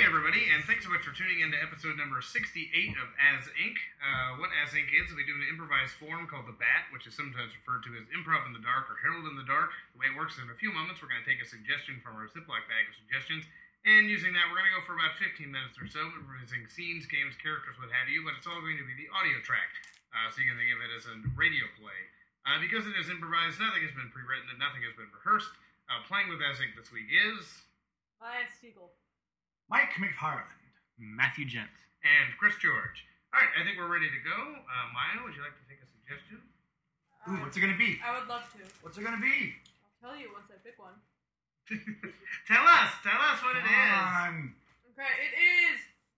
everybody, and thanks so much for tuning in to episode number 68 of As Inc. What As Inc. is, we do an improvised form called the BAT, which is sometimes referred to as Improv in the Dark or Herald in the Dark. The way it works is in a few moments, we're going to take a suggestion from our Ziploc bag of suggestions, and using that, we're going to go for about 15 minutes or so, improvising scenes, games, characters, what have you, but it's all going to be the audio track, so you can think of it as a radio play. Because it is improvised, nothing has been pre-written, and nothing has been rehearsed. Playing with As Inc. this week is... Maya Stiegel. Mike McFarland. Matthew Gent. And Chris George. All right, I think we're ready to go. Maya, would you like to take a suggestion? Ooh, what's it going to be? I would love to. What's it going to be? I'll tell you once I pick one. Tell us what it is. Okay, it is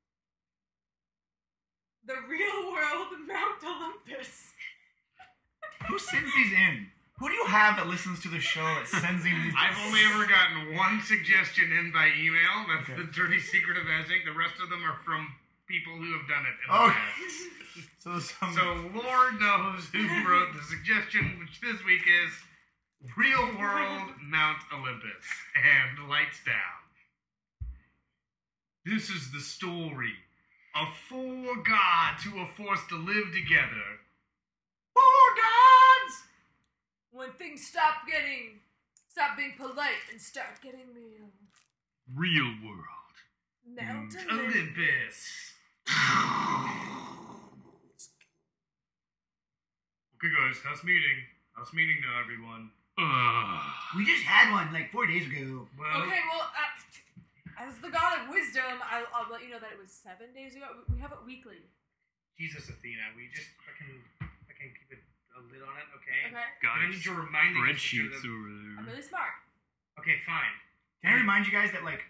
the real world Mount Olympus. Who sends these in? Who do you have that listens to the show that sends in these? I've only ever gotten one suggestion in by email. That's Okay. the dirty secret of As Inc. The rest of them are from people who have done it in the past. So Lord knows who wrote the suggestion, which this week is Real World Mount Olympus and Lights Down. This is the story of four gods who are forced to live together. Four gods! When things stop being polite and start getting real. Real world. Mount Olympus. Olympus. Okay, guys, house meeting. House meeting now, everyone. We just had one like 4 days ago. Well, Okay, well, as the god of wisdom, I'll let you know that it was 7 days ago. We have it weekly. Jesus, Athena, we just fucking keep a lid on it, okay? Okay? Got I need you reminding us to show spreadsheets them. over I'm there. really smart. Okay, fine. Can I remind you guys that like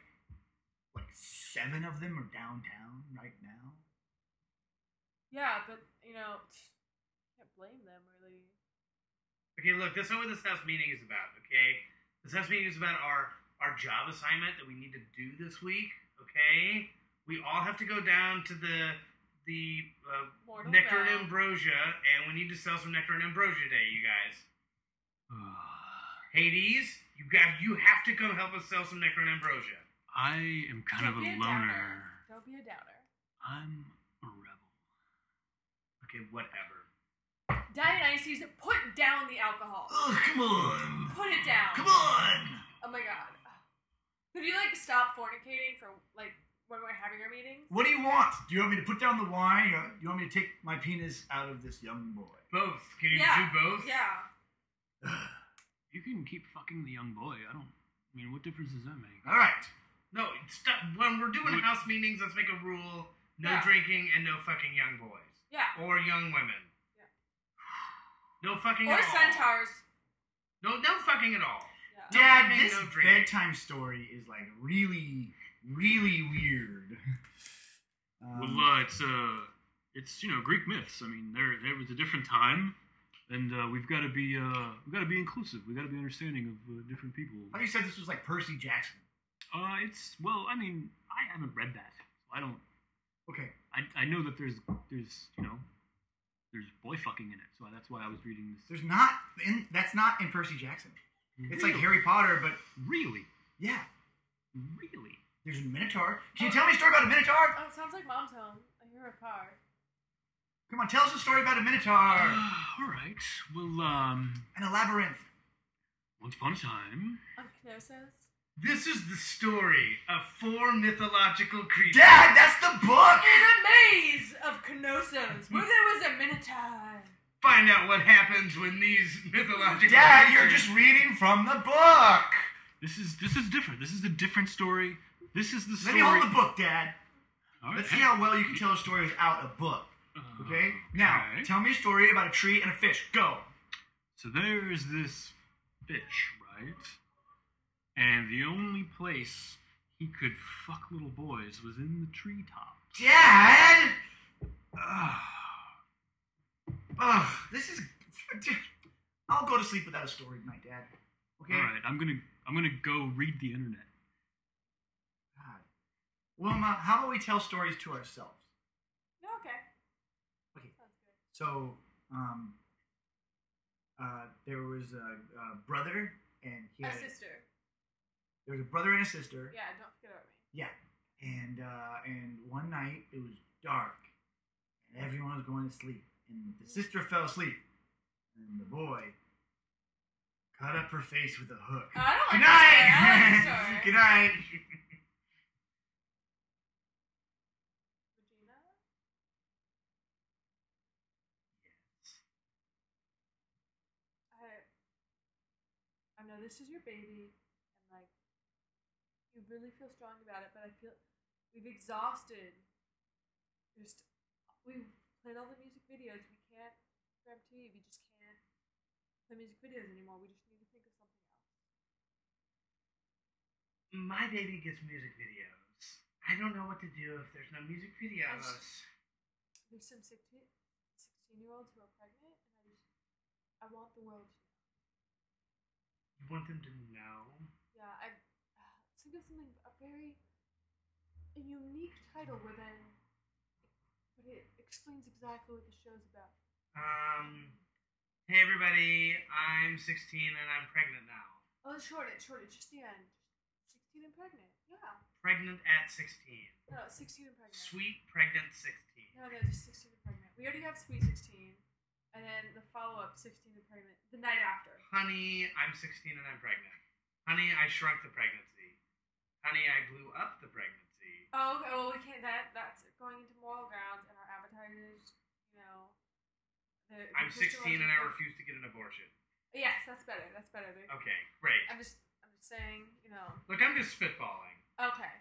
7 of them are downtown right now? Yeah, but, can't blame them, really. Okay, look, that's not what this house meeting is about, okay? This house meeting is about our job assignment that we need to do this week, okay? We all have to go down to the Mortal nectar and realm. ambrosia, and we need to sell some nectar and ambrosia today, you guys. Hades, you have to come help us sell some nectar and ambrosia. I am kind of Don't a be a loner. downer. Don't be a downer. I'm a rebel. Okay, whatever. Dionysus, put down the alcohol. Oh, come on! Put it down. Come on! Oh my god. Could you, stop fornicating for, when we're having our meetings? What do you want? Do you want me to put down the wine, or do you want me to take my penis out of this young boy? Both. Can you Yeah. do both? Yeah. You can keep fucking the young boy. What difference does that make? All right. No, stop. When we're doing house meetings, let's make a rule. No Yeah. drinking and no fucking young boys. Yeah. Or young women. Yeah. No fucking Or at all. centaurs. No fucking at all. Yeah. No Dad, fucking, this no drinking. bedtime story is really, really weird. It's Greek myths. There was a different time, and we've got to be inclusive. We've got to be understanding of different people. I thought you said this was like Percy Jackson. I haven't read that, so I don't. Okay. I know that there's boy fucking in it, so that's why I was reading this. That's not in Percy Jackson. It's like Harry Potter, but Really, yeah. really. There's a Minotaur. Can you tell me a story about a Minotaur? Oh, it sounds like Mom's home. I hear a car. Come on, tell us a story about a Minotaur All right. Well, and a labyrinth. once upon a time. On Knossos? This is the story of four mythological creatures. Dad, that's the book. In a maze of Knossos, where there was a Minotaur. Find out what happens when these mythological Dad, creatures... you're just reading from the book. This is different. This is a different story. This is the Let story. me hold the book, Dad. All right. Let's see how well you can tell a story without a book. Okay? Now, tell me a story about a tree and a fish. Go. So there is this fish, right? And the only place he could fuck little boys was in the treetop. Dad! Ugh, this is... I'll go to sleep without a story tonight, Dad. Okay? All right, I'm gonna go read the internet. God. Wilma, how about we tell stories to ourselves? No, okay. Okay. Sounds good. So, there was a brother, and he A had... sister. There was a brother and a sister. Yeah, don't forget about me. Yeah. And and one night it was dark, and everyone was going to sleep, and the sister fell asleep, and the boy cut up her face with a hook. I don't Good like night. that. I like the story. Good night. Regina? I know this is your baby, and like you really feel strong about it, but I feel we've exhausted. We've played all the music videos. We can't grab TV. We just can't play music videos anymore. We just need to think of something else. My baby gets music videos. I don't know what to do if there's no music videos. There's some 16-year-olds who are pregnant, and I want the world to know. You want them to know? Yeah, I think of something a unique title but it explains exactly what the show's about. Hey everybody, I'm 16 and I'm pregnant now. Oh, short it, just the end. 16 and pregnant. Yeah. Pregnant at 16. No, 16 and pregnant. Sweet pregnant 16. No, just 16 and pregnant. We already have Sweet 16, and then the follow-up 16 and pregnant the night after. Honey, I'm 16 and I'm pregnant. Honey, I shrunk the pregnancy. Honey, I blew up the pregnancy. Oh, okay. Well, we can't. That's going into moral grounds, and our advertisers, I'm 16 and I refuse to get an abortion. Yes, that's better. Okay, great. I'm just saying, Look, I'm just spitballing. Okay.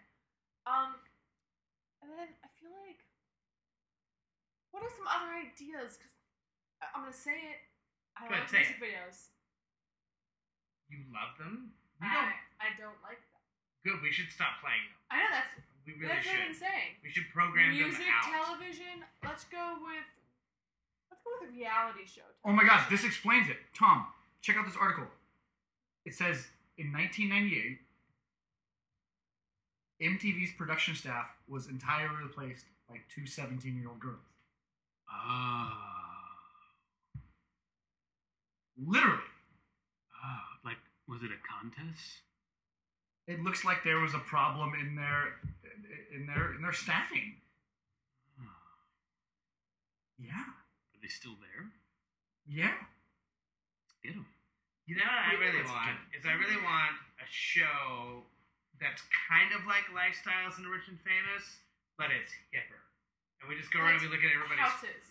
And then I feel like, what are some other ideas? Because I'm gonna say it. I Go ahead, like say music videos. You love them? I don't like them. Good, we should stop playing them. I know that's We really what I've should. been saying. We should program Music, them out. television. Let's go with a reality show. Oh my gosh, this explains it. Tom, check out this article. It says in 1998, MTV's production staff was entirely replaced by two 17-year-old girls. Literally. Like, was it a contest? It looks like there was a problem in their staffing. Yeah. Are they still there? Yeah. Get them. You know what I really Let's want? get- I really want a show that's kind of like Lifestyles and Rich and Famous, but it's hipper. And we just go around and we look at everybody's houses.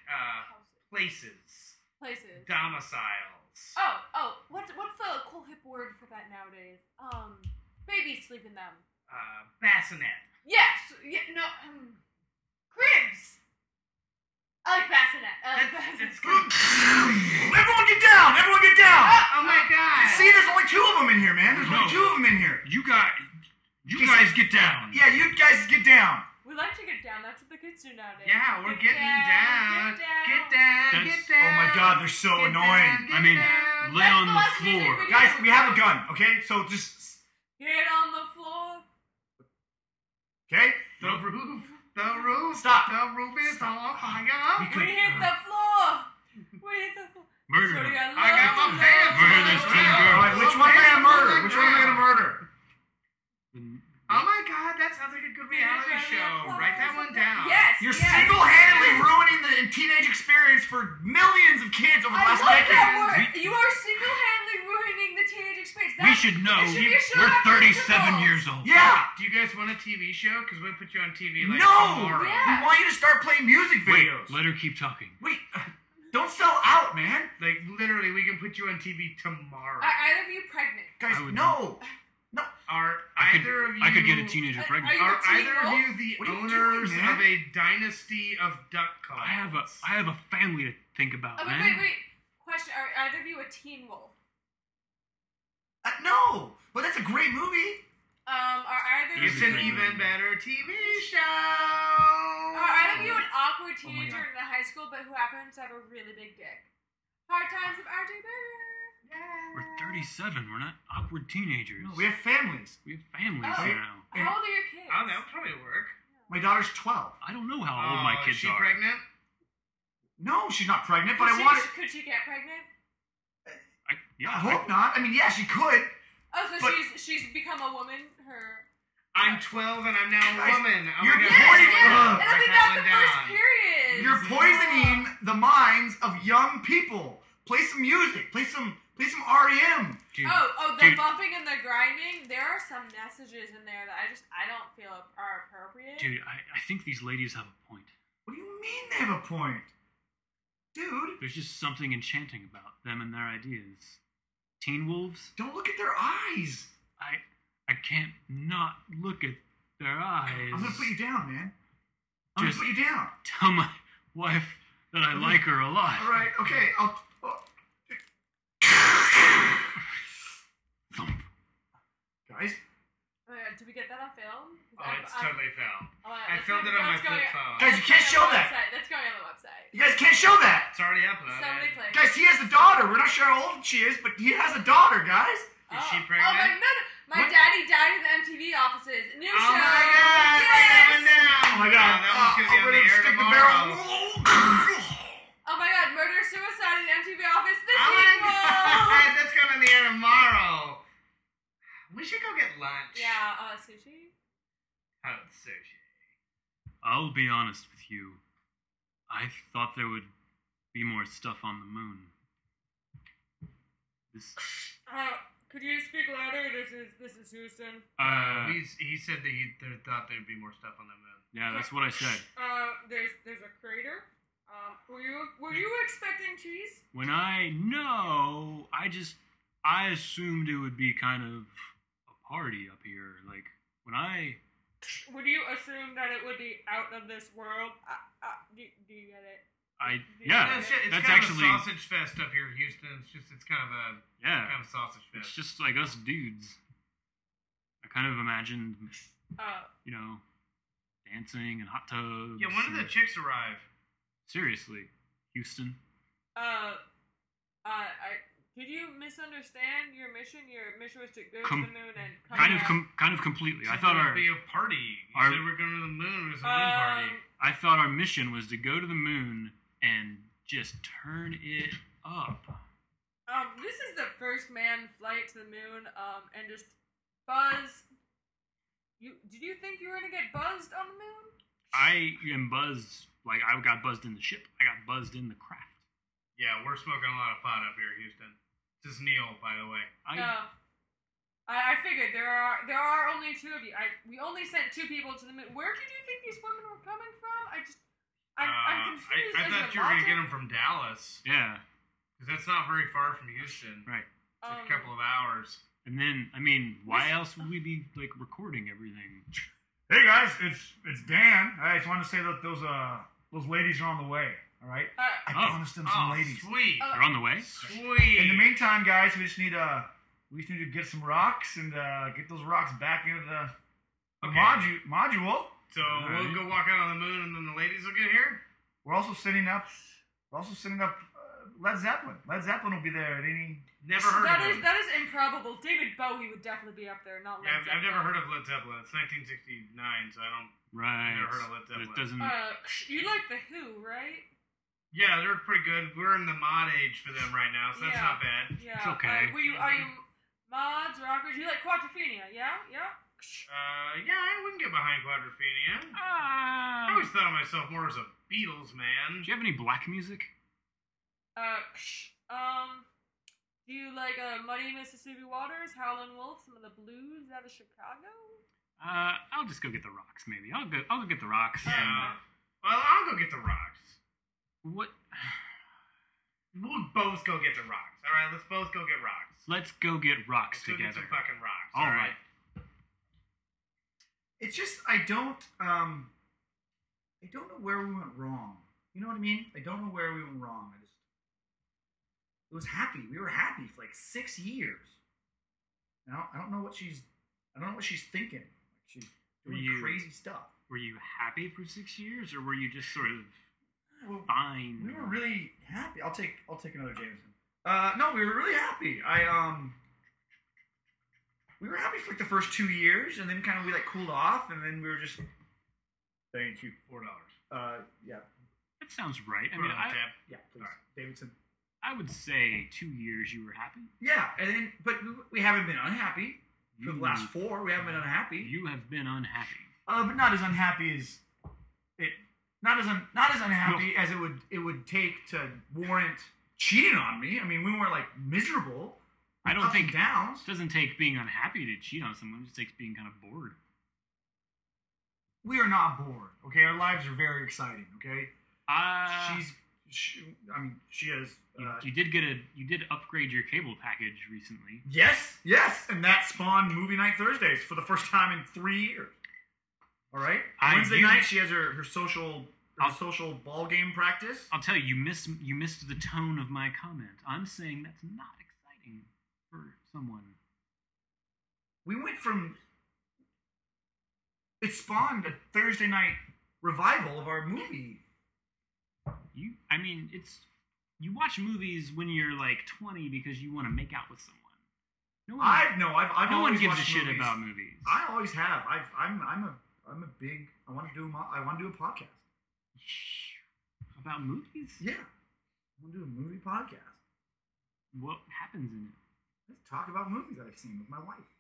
places, domiciles. Oh, what's the cool hip word for that nowadays? Babies sleep in them. Bassinet. Yes. Yeah. No. Cribs. I like bassinet. It's good. Everyone get down! Everyone get down! Oh my god! See, there's only two of them in here, man. There's only No. two of them in here. You guys get down. Yeah, you guys get down. We like to get down. That's what the kids do nowadays. Yeah, we're getting down. Get down. Get down. That's- Get down. Oh my god, they're so Get annoying. down, get I mean, down. lay on the Let's go watch floor. music Guys, we have a gun, okay? So just... Get on the floor. Okay? The roof. The roof. Stop. The roof is on fire. We hit the floor. We hit the floor. Murder Shorty, them. I got my pants. Murder this two girls. Alright, which one am I gonna murder? Which one am I gonna murder? Oh my god, that sounds like a good reality show. Write that one down. Yes. You're yes. single-handedly ruining the teenage experience for millions of kids over the I last love decade. that word. You are single-handedly ruining the teenage experience. We should know. There should be a show We're about 37 principals. years old. Yeah! Do you guys want a TV show? Because we'll put you on TV like No! tomorrow. Yeah. We want you to start playing music Wait, videos. let her keep talking. Wait, don't sell out, man. Like, literally, we can put you on TV tomorrow. Are either of you pregnant? Guys, I would- no. Are I either of you... could get a teenager pregnant. Are you- Are a teen either of wolf? you the What are you owners doing, man? of a dynasty of duck calls? I have a family to think about, Oh, man. wait. Question: are either of you a teen wolf? No, but that's a great movie. Are either of It's you an Great even movie. better TV show. Are either of you an awkward Oh my teenager God. in high school but who happens to have a really big dick? Hard times with RJ Berger. We're 37. We're not awkward teenagers. No, we have families. We have families Oh. now. How old are your kids? Oh, that would probably work. My daughter's 12. I don't know how old my kids is she are. pregnant? No, she's not pregnant, but Could I want her. Could she get pregnant? I hope not. I mean, yeah, she could. Oh, so But- she's become a woman. Her. I'm 12 and I'm now a Guys, woman. Oh you're my God, pointing- write It'll be that not one the first down. period. You're poisoning the minds of young people. Play some music. Play some REM. Dude, Oh, the dude, bumping and the grinding. There are some messages in there that I don't feel are appropriate. dude, I think these ladies have a point. What do you mean they have a point? Dude, There's just something enchanting about them and their ideas. Teen wolves? don't look at their eyes. I can't not look at their eyes. I'm gonna put you down, man. I'm Just- gonna put you down. Tell my wife that I like her a lot. All right, okay. Thump. Guys, Oh my God, did we get that on film? Oh, it's totally fell. Oh, I filmed it on my flip phone. Guys, you can't show that. That's going on the website. you guys can't show that. It's already uploaded. So many clicks. Guys, he has a daughter. We're not sure how old she is, but he has a daughter, guys. Is she Oh pregnant? my What? daddy died in the MTV offices. New Oh show. my God! Write that one down. Oh my God. That one's gonna be I'm on the gonna air stick the tomorrow. Oh my God, murder suicide in the MTV office this Oh week. my God! That's going on the air tomorrow. We should go get lunch. Yeah, sushi. Oh, sushi. I'll be honest with you. I thought there would be more stuff on the moon. This, Could you speak louder? This is Houston. He said that he thought there'd be more stuff on the moon. yeah, that's what I said. There's a crater. Were you expecting cheese? When I assumed it would be kind of a party up here. Like, when I... Would you assume that it would be out of this world? Do you get it? Yeah, It's that's kind actually... of a sausage fest up here in Houston. It's kind of a Yeah, sausage it's fest. just like us dudes. I kind of imagined, Uh, dancing and hot tubs. Yeah, when did and- the chicks arrive? Seriously, Houston. did you misunderstand your mission? Your mission was to go Com- to the moon and come Kind of, back. kind of completely. I It thought would our, be a party. You our- said we're going to the moon. It was a moon party. I thought our mission was to go to the moon and just turn it up. This is the first manned flight to the moon. And just buzz. Did you think you were gonna get buzzed on the moon? I am buzzed. Like, I got buzzed in the ship. I got buzzed in the craft. Yeah, we're smoking a lot of pot up here, Houston. This is Neil, by the way. I figured there are only two of you. We only sent 2 people to the moon. Where did you think these women were coming from? I'm confused. I thought you were going to get them from Dallas. Yeah, Because that's not very far from Houston. right. It's like a couple of hours. And then, why else would we be, like, recording everything? Hey guys, it's Dan. I just wanted to say that those ladies are on the way. All right. I promised them some ladies. Sweet. They're on the way? Sweet. In the meantime, guys, we just need to get some rocks and get those rocks back into the module. So Alright. we'll go walk out on the moon and then the ladies will get here? We're also setting up Led Zeppelin. Led Zeppelin will be there at any. Never heard of them. That is improbable. David Bowie would definitely be up there, not Led Yeah, I've Zeppelin. never heard of Led Zeppelin. It's 1969, so I don't... Right. Never heard of Led But it Zeppelin. doesn't... You like the Who, right? Yeah, they're pretty good. We're in the mod age for them right now, so that's Yeah. not bad. Yeah. It's okay. Are you mods, rockers? You like Quadrophenia? Yeah. Yeah, I wouldn't get behind Quadrophenia. I Ah. always thought of myself more as a Beatles man. Do you have any black music? Do you like Muddy Mississippi Waters, Howlin' Wolf, some of the blues out of Chicago? I'll just go get the rocks, maybe. I'll go get the rocks. Yeah. Well, I'll go get the rocks. What? We'll both go get the rocks. All right, let's both go get rocks. Let's go get rocks Let's go get together. some fucking rocks. All All right. right. It's just I don't know where we went wrong. You know what I mean? I don't know where we went wrong. It was happy. We were happy for like 6 years. Now I don't know what she's thinking. She's doing crazy stuff. Were you happy for 6 years, or were you just sort of Well, fine? we were really happy. I'll take another Jameson. No, we were really happy. We were happy for like the first 2 years, and then kind of we like cooled off, and then we were just. Thank you. $4. Yeah, That sounds right. I Put mean, it on the tab. yeah, please, All right. Davidson. I would say 2 years you were happy. Yeah, and then but we haven't been unhappy. For the last 4, we haven't been unhappy. You have been unhappy. But not as unhappy as it. Not as unhappy as it would take to warrant cheating on me. I mean, we weren't like miserable. I don't ups think and downs. it doesn't take being unhappy to cheat on someone. It just takes being kind of bored. We are not bored. Okay, our lives are very exciting. Okay, she has. You did upgrade your cable package recently. Yes, and that spawned movie night Thursdays for the first time in 3 years. All right, Wednesday night she has her social ball game practice. I'll tell you, you missed the tone of my comment. I'm saying that's not exciting for someone. We went from. It spawned a Thursday night revival of our movie. You watch movies when you're like 20 because you want to make out with someone. No one gives a shit about movies. I always have. I'm a big. I want to do a podcast. About movies? Yeah, I want to do a movie podcast. What happens in it? Let's talk about movies I've seen with my wife.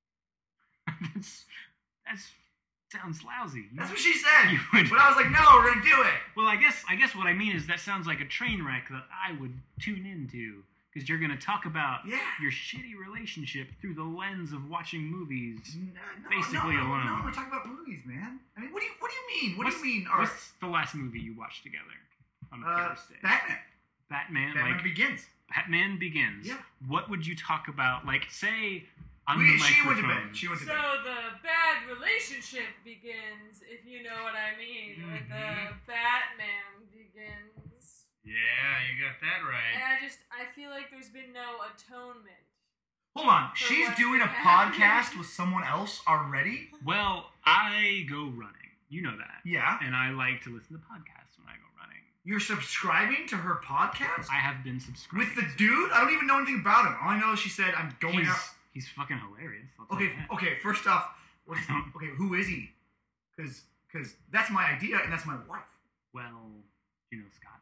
That's sounds lousy. That's what she said. But I was like, no, we're gonna do it. Well, I guess what I mean is that sounds like a train wreck that I would tune into because you're gonna talk about your shitty relationship through the lens of watching movies, basically alone. No, we're talking about movies, man. I mean, what do you mean? What do you mean? What's the last movie you watched together on Thursday? Batman like Begins. Batman Begins. Yeah. What would you talk about? Like, say. She went to bed. So the bad relationship begins, if you know what I mean. Mm-hmm. When the Batman begins. Yeah, you got that right. And I feel like there's been no atonement. Hold on, she's doing a podcast with someone else already? Well, I go running. You know that. Yeah. And I like to listen to podcasts when I go running. You're subscribing to her podcast? I have been subscribing. With the dude? I don't even know anything about him. All I know is she said, I'm going out. He's fucking hilarious. Okay, first off, who is he? Because that's my idea and that's my wife. Well, do you know Scott?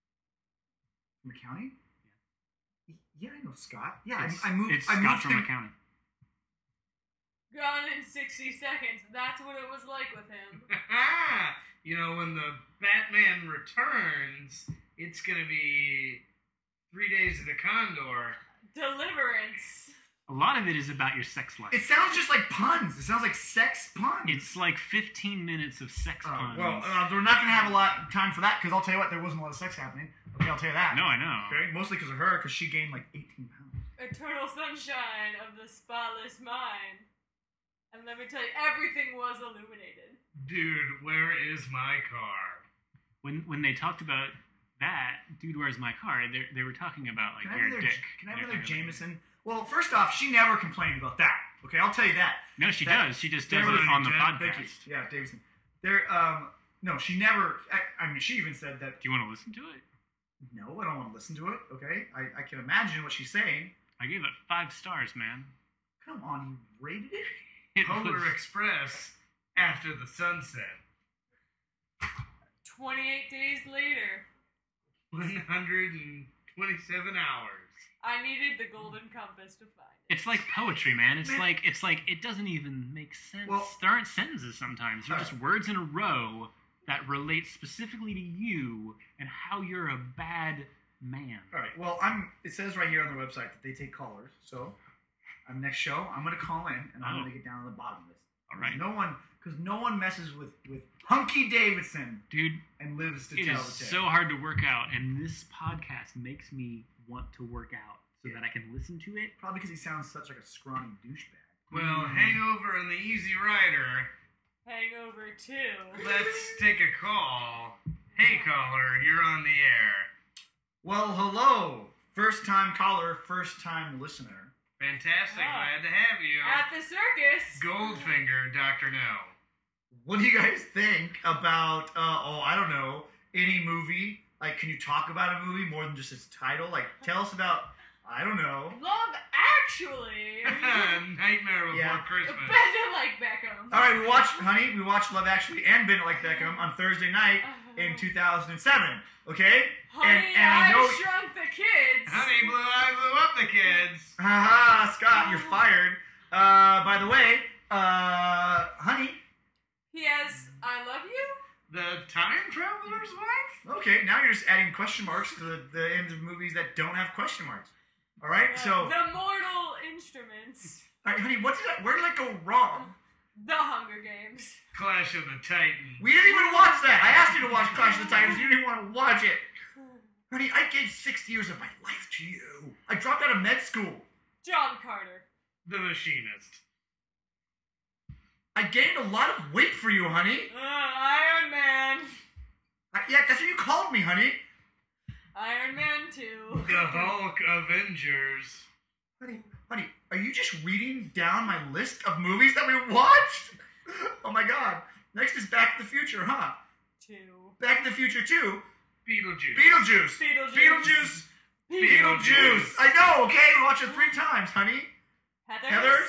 From the county? Yeah, I know Scott. Yeah, It's I moved Scott from him. the county. Gone in 60 seconds. That's what it was like with him. You know, when the Batman returns, it's gonna be 3 days of the Condor. Deliverance. A lot of it is about your sex life. It sounds just like puns. It sounds like sex puns. It's like 15 minutes of sex puns. Well, we're not going to have a lot of time for that because I'll tell you what, there wasn't a lot of sex happening. Okay, I'll tell you that. No, I know. Okay, mostly because of her, because she gained like 18 pounds. Eternal sunshine of the spotless mind. And let me tell you, everything was illuminated. Dude, where is my car? When they talked about that, dude, where's my car? They were talking about like your dick. Can I have another Jameson? Well, first off, she never complained about that. Okay, I'll tell you that. No, she does. She just does it on the podcast. Thank you. Yeah, Davidson. No, she never. I mean, she even said that. Do you want to listen to it? No, I don't want to listen to it. Okay, I can imagine what she's saying. I gave it 5 stars, man. Come on, you rated it? Polar Express after the sunset. 28 days later. 127 hours. I needed the golden compass to find it. It's like poetry, man. It's like it doesn't even make sense. Well, there aren't sentences sometimes. They're just words in a row that relate specifically to you and how you're a bad man. All right. Well, it says right here on their website that they take callers. So, next show, I'm going to call in and I'm going to get down to the bottom of this. All right. Because no one messes with Hunky Davidson, dude, and lives to it tell is the tale. so hard to work out, and this podcast makes me want to work out so that I can listen to it. Probably because he sounds such like a scrawny douchebag. Well, Hangover and the Easy Rider. Hangover 2. Let's take a call. Hey, caller, you're on the air. Well, hello. First time caller, first time listener. Fantastic. Wow. Glad to have you. At the circus. Goldfinger, Dr. No. What do you guys think about, I don't know, any movie? Like, can you talk about a movie more than just its title? Like, tell us about, I don't know. Love Actually. Nightmare Before Christmas. Bend It Like Beckham. All right, we watched Love Actually and Bend It Like Beckham on Thursday night in 2007, okay? Honey, I know, Shrunk the Kids. Honey, I blew up the kids. Haha, Scott, you're fired. By the way, honey. P.S. I love you. The time traveler's wife? Okay, now you're just adding question marks to the ends of movies that don't have question marks. All right, so. The Mortal Instruments. All right, honey, where did I go wrong? The Hunger Games. Clash of the Titans. We didn't even watch that. I asked you to watch Clash of the Titans. You didn't want to watch it. Honey, I gave 6 years of my life to you. I dropped out of med school. John Carter. The Machinist. I gained a lot of weight for you, honey. Iron Man. Yeah, that's what you called me, honey. Iron Man 2. The Hulk Avengers. Honey, are you just reading down my list of movies that we watched? Oh my god. Next is Back to the Future, huh? 2. Back to the Future 2. Beetlejuice. Beetlejuice. I know, okay? We watched it 3 times, honey. Heathers.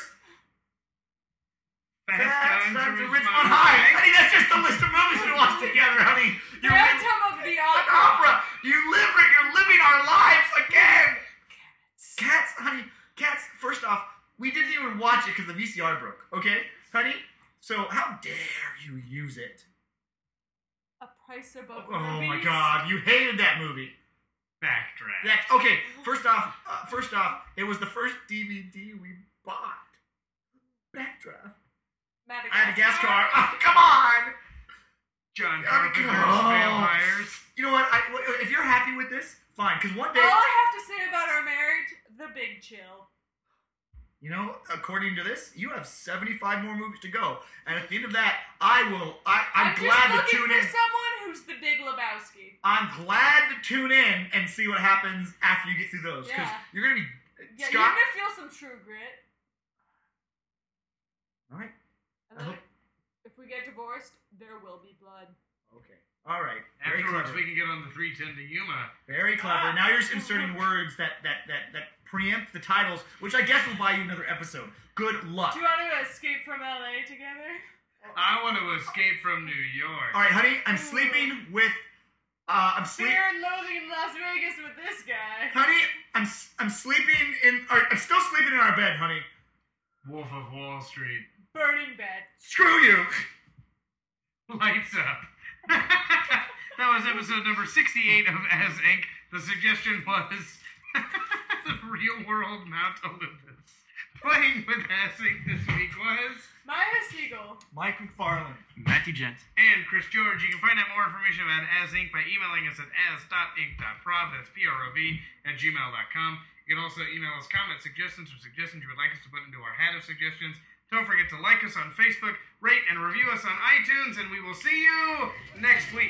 Fast Times at Ridgemont High. Honey, that's just the list of movies we watched together, honey. Phantom of the An Opera. opera. You're living our lives again. Cats, honey. Cats, first off, we didn't even watch it because the VCR broke, okay? Honey? So how dare you use it? A Price Above Oh my Movies. god, you hated that movie. Backdraft. Okay, first off, it was the first DVD we bought. Backdraft. Madagascar. Oh, come on! John Carpenter's Vampires. You know what? If you're happy with this, fine. Because one day, All I have to say about our marriage, The Big Chill. you know, according to this, you have 75 more movies to go, and at the end of that, I'm glad to tune in. Just looking for someone who's The Big Lebowski. I'm glad to tune in and see what happens after you get through those. Because Yeah. you're gonna be Yeah, Scott. you're gonna feel some True Grit. All right. And then if we get divorced, there will be blood. Okay. All right. Very Afterwards, clever. we can get on the 310 to Yuma. Very clever. Now you're just inserting words that preempt the titles, which I guess will buy you another episode. Good luck. Do you want to escape from LA together? I want to escape from New York. All right, honey. I'm sleeping with. I'm sleeping. Fear and Loathing in Las Vegas with this guy. Honey, I'm sleeping in. I'm still sleeping in our bed, honey. Wolf of Wall Street. Burning Bed. Screw you. Lights up. That was episode number 68 of As Inc. The suggestion was the real world Mount Olympus. Playing with As Inc. this week was Maya Siegel. Mike McFarlane. Matthew Gent. and Chris George. You can find out more information about As Inc. by emailing us at as.inc.prov, that's prov, @gmail.com. You can also email us comments, suggestions, or suggestions you would like us to put into our hat of suggestions. Don't forget to like us on Facebook, rate and review us on iTunes, and we will see you next week.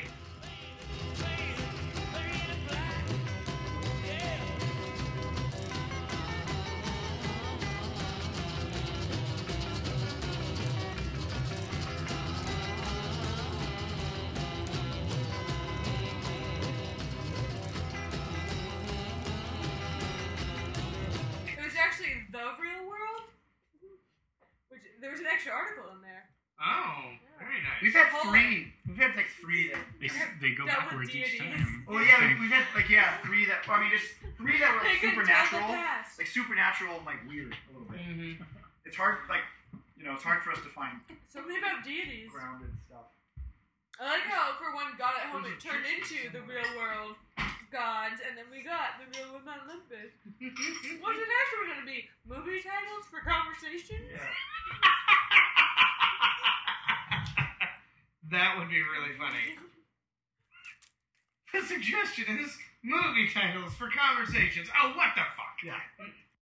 It was actually The Real World. Which there was an extra article in there. Oh, very nice. We've had Hold three. We've had like 3 that. They go That with backwards each deities. time. Oh yeah, we've had like 3 that. I mean, just 3 that were They like can tell the supernatural, past. like supernatural, like weird a little bit. Mm-hmm. It's hard, like it's hard for us to find Something about deities. grounded stuff. I like how for one God at Home it turned into the real world gods, and then we got the real world Mount Olympus. What's the next one gonna be? Movie titles for conversation? Yeah. That would be really funny. The suggestion is movie titles for conversations. Oh, what the fuck? Yeah.